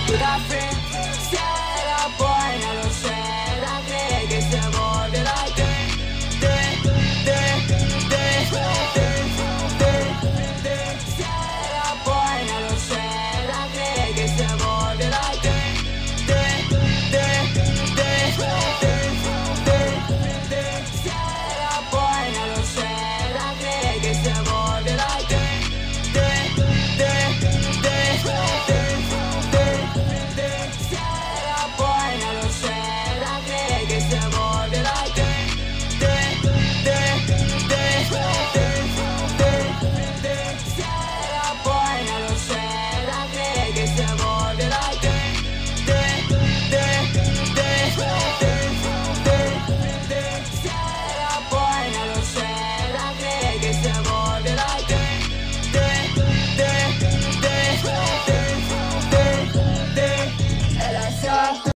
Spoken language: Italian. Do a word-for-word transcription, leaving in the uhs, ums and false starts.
la fe, se la poi non lo c'era, crede che se vuole la te, te, te, te, te, te, te, se la poi non lo c'era, crede che se vuole la te, te, te, te, te, te, te, se la poi non lo c'era, crede che se vuole la te, te, te, te, te, te, te, se la poi non lo c'era, crede che se vuole la te, te, te, te, te, te, te, se la poi non lo c'era, crede che se vuole la te, te, te, te, te, te, te, se la poi non lo c'era, crede che se vuole la te, te, te, te, te, te, te, te, e la sa